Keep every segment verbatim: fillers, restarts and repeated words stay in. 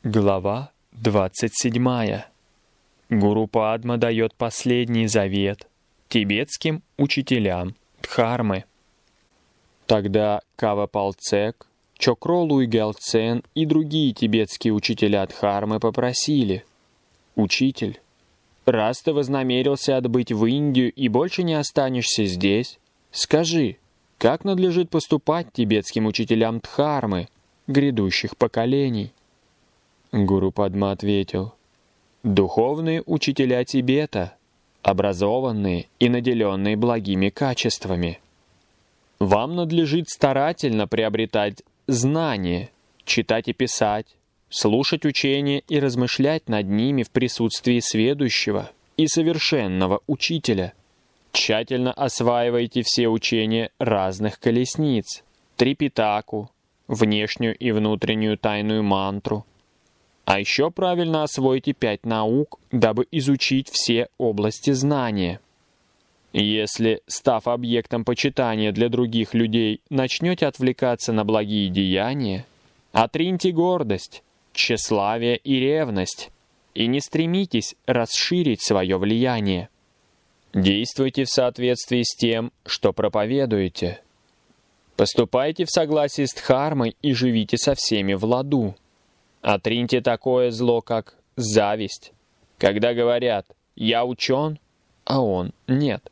Глава двадцать седьмая. Гуру Падма дает последний завет тибетским учителям Дхармы. Тогда Кава Палцек, Чокролу Гялцен и другие тибетские учителя Дхармы попросили: «Учитель, раз ты вознамерился отбыть в Индию и больше не останешься здесь, скажи, как надлежит поступать тибетским учителям Дхармы грядущих поколений?» Гуру Падма ответил: «Духовные учителя Тибета, образованные и наделенные благими качествами. Вам надлежит старательно приобретать знания, читать и писать, слушать учения и размышлять над ними в присутствии сведущего и совершенного учителя. Тщательно осваивайте все учения разных колесниц, трипитаку, внешнюю и внутреннюю тайную мантру. А еще правильно освойте пять наук, дабы изучить все области знания. Если, став объектом почитания для других людей, начнете отвлекаться на благие деяния, отриньте гордость, тщеславие и ревность, и не стремитесь расширить свое влияние. Действуйте в соответствии с тем, что проповедуете. Поступайте в согласии с Дхармой и живите со всеми в ладу. Отриньте такое зло, как зависть, когда говорят «я учен», а он «нет».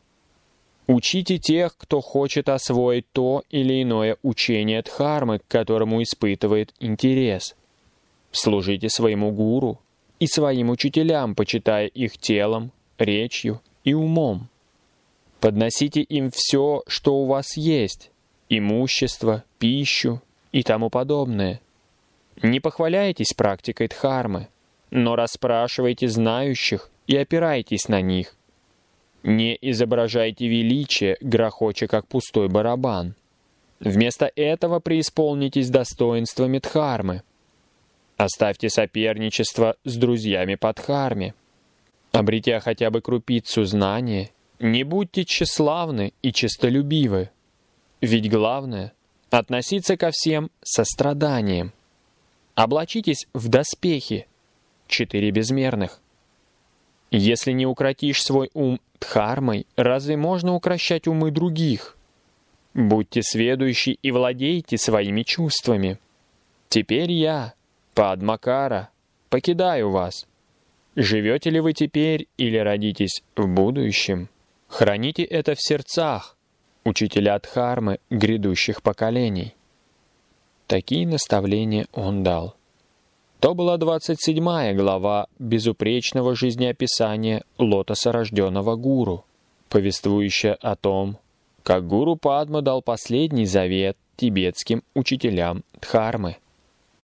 Учите тех, кто хочет освоить то или иное учение Дхармы, к которому испытывает интерес. Служите своему гуру и своим учителям, почитая их телом, речью и умом. Подносите им все, что у вас есть, имущество, пищу и тому подобное. Не похваляйтесь практикой Дхармы, но расспрашивайте знающих и опирайтесь на них. Не изображайте величие, грохоча как пустой барабан. Вместо этого преисполнитесь достоинствами Дхармы. Оставьте соперничество с друзьями по Дхарме. Обретя хотя бы крупицу знания, не будьте тщеславны и честолюбивы. Ведь главное — относиться ко всем со страданием. Облачитесь в доспехи, четыре безмерных. Если не укротишь свой ум Дхармой, разве можно укрощать умы других? Будьте сведущи и владейте своими чувствами. Теперь я, Падмакара, покидаю вас. Живете ли вы теперь или родитесь в будущем? Храните это в сердцах, учителя Дхармы грядущих поколений». Такие наставления он дал. То была двадцать седьмая глава безупречного жизнеописания лотосорожденного гуру, повествующая о том, как гуру Падма дал последний завет тибетским учителям Дхармы.